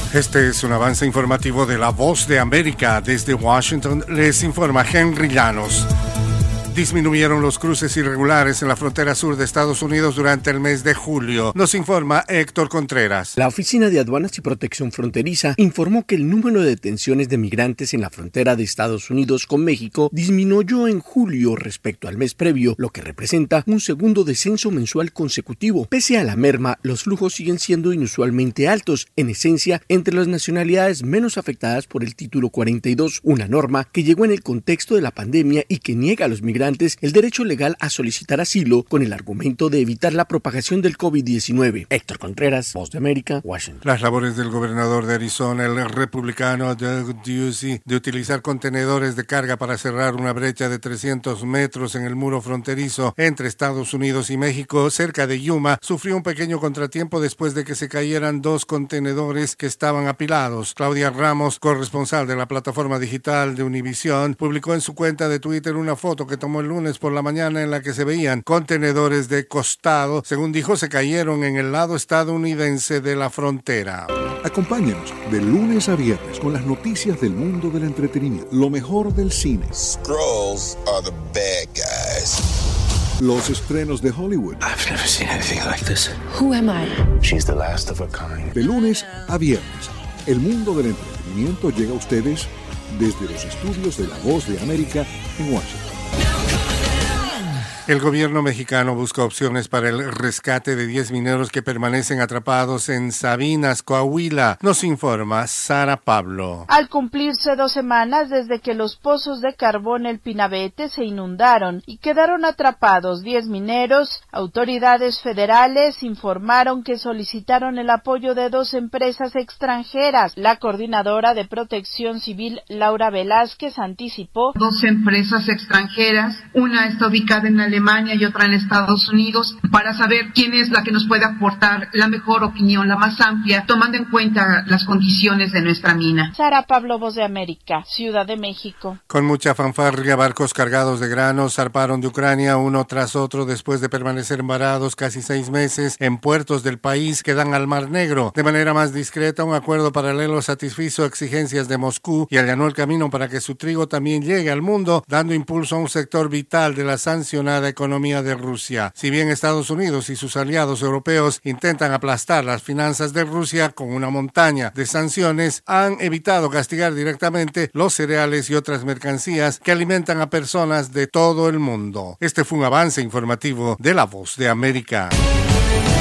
Este es un avance informativo de La Voz de América. Desde Washington les informa Henry Llanos. Disminuyeron los cruces irregulares en la frontera sur de Estados Unidos durante el mes de julio. Nos informa Héctor Contreras. La Oficina de Aduanas y Protección Fronteriza informó que el número de detenciones de migrantes en la frontera de Estados Unidos con México disminuyó en julio respecto al mes previo, lo que representa un segundo descenso mensual consecutivo. Pese a la merma, los flujos siguen siendo inusualmente altos, en esencia, entre las nacionalidades menos afectadas por el Título 42, una norma que llegó en el contexto de la pandemia y que niega a los migrantes el derecho legal a solicitar asilo con el argumento de evitar la propagación del COVID-19. Héctor Contreras, Voz de América, Washington. Las labores del gobernador de Arizona, el republicano Doug Ducey, de utilizar contenedores de carga para cerrar una brecha de 300 metros en el muro fronterizo entre Estados Unidos y México, cerca de Yuma, sufrió un pequeño contratiempo después de que se cayeran dos contenedores que estaban apilados. Claudia Ramos, corresponsal de la plataforma digital de Univisión, publicó en su cuenta de Twitter una foto que tomó el lunes por la mañana en la que se veían contenedores de costado. Según dijo, se cayeron en el lado estadounidense de la frontera. Acompáñanos de lunes a viernes con las noticias del mundo del entretenimiento, lo mejor del cine. Skrulls are the bad guys. Los estrenos de Hollywood. I've never seen anything like this. Who am I? She's the last of a kind. De lunes a viernes, el mundo del entretenimiento llega a ustedes desde los estudios de La Voz de América en Washington. El gobierno mexicano busca opciones para el rescate de 10 mineros que permanecen atrapados en Sabinas, Coahuila. Nos informa Sara Pablo. Al cumplirse 2 semanas desde que los pozos de carbón El Pinabete se inundaron y quedaron atrapados 10 mineros, autoridades federales informaron que solicitaron el apoyo de 2 empresas extranjeras. La coordinadora de Protección Civil, Laura Velázquez, anticipó 2 empresas extranjeras, una está ubicada en Alemania y otra en Estados Unidos, para saber quién es la que nos puede aportar la mejor opinión, la más amplia, tomando en cuenta las condiciones de nuestra mina. Sara Pablo, Voz de América, Ciudad de México. Con mucha fanfarria, barcos cargados de granos zarparon de Ucrania uno tras otro después de permanecer varados casi 6 meses en puertos del país que dan al Mar Negro. De manera más discreta, un acuerdo paralelo satisfizo exigencias de Moscú y allanó el camino para que su trigo también llegue al mundo, dando impulso a un sector vital de la sancionada economía de Rusia. Si bien Estados Unidos y sus aliados europeos intentan aplastar las finanzas de Rusia con una montaña de sanciones, han evitado castigar directamente los cereales y otras mercancías que alimentan a personas de todo el mundo. Este fue un avance informativo de La Voz de América.